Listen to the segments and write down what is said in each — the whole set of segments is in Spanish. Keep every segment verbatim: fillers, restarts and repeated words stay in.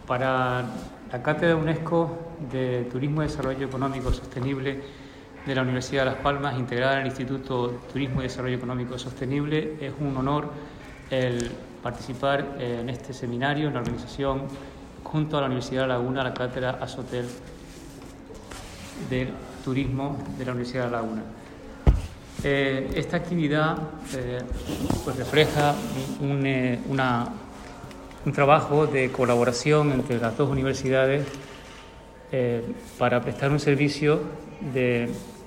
Para la Cátedra UNESCO de Turismo y Desarrollo Económico Sostenible de la Universidad de Las Palmas, integrada en el Instituto de Turismo y Desarrollo Económico Sostenible, es un honor el participar en este seminario en la organización junto a la Universidad de La Laguna, la Cátedra Azotel del Turismo de la Universidad de La Laguna. Eh, esta actividad eh, pues refleja un, eh, una, un trabajo de colaboración entre las dos universidades eh, para prestar un servicio de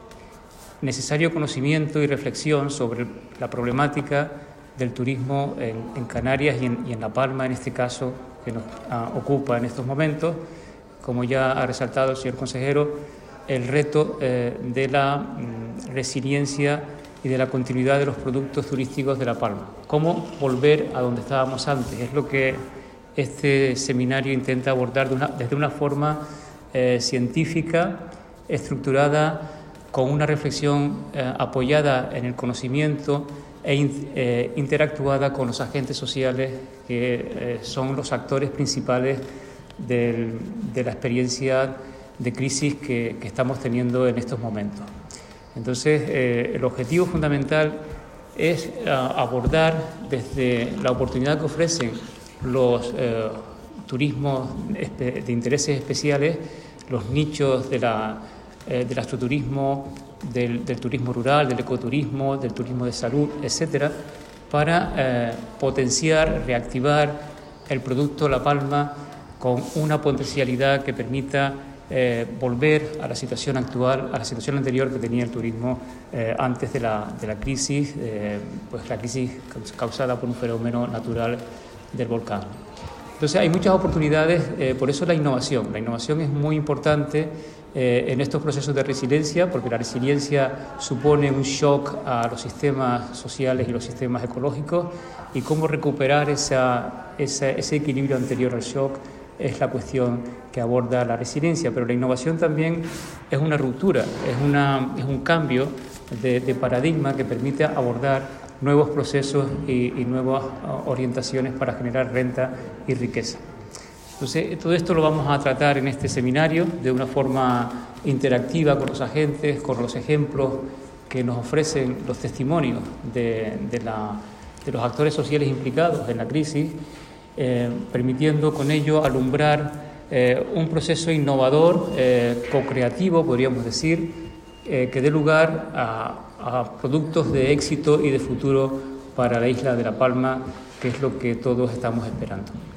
necesario conocimiento y reflexión sobre la problemática del turismo en, en Canarias y en, y en La Palma, en este caso, que nos ah, ocupa en estos momentos. Como ya ha resaltado el señor consejero, el reto eh, de la mm, resiliencia y de la continuidad de los productos turísticos de La Palma. ¿Cómo volver a donde estábamos antes? Es lo que este seminario intenta abordar de una, desde una forma eh, científica, estructurada, con una reflexión eh, apoyada en el conocimiento e in, eh, interactuada con los agentes sociales que eh, son los actores principales del, de la experiencia de crisis que, que estamos teniendo en estos momentos. Entonces, eh, el objetivo fundamental es uh, abordar desde la oportunidad que ofrecen los eh, turismos de intereses especiales, los nichos de la, eh, del astroturismo, del, del turismo rural, del ecoturismo, del turismo de salud, etcétera, para eh, potenciar, reactivar el producto La Palma con una potencialidad que permita Eh, volver a la situación actual, a la situación anterior que tenía el turismo eh, antes de la, de la crisis, eh, pues la crisis causada por un fenómeno natural del volcán. Entonces hay muchas oportunidades, eh, por eso la innovación. La innovación es muy importante eh, en estos procesos de resiliencia, porque la resiliencia supone un shock a los sistemas sociales y los sistemas ecológicos, y cómo recuperar esa, esa, ese equilibrio anterior al shock es la cuestión que aborda la resiliencia. Pero la innovación también es una ruptura, es, una, es un cambio de, de paradigma que permite abordar nuevos procesos y, y nuevas orientaciones para generar renta y riqueza. Entonces, todo esto lo vamos a tratar en este seminario de una forma interactiva con los agentes, con los ejemplos que nos ofrecen los testimonios de, de, la, de los actores sociales implicados en la crisis, Eh, permitiendo con ello alumbrar eh, un proceso innovador, eh, co-creativo, podríamos decir, eh, que dé lugar a, a productos de éxito y de futuro para la isla de La Palma, que es lo que todos estamos esperando.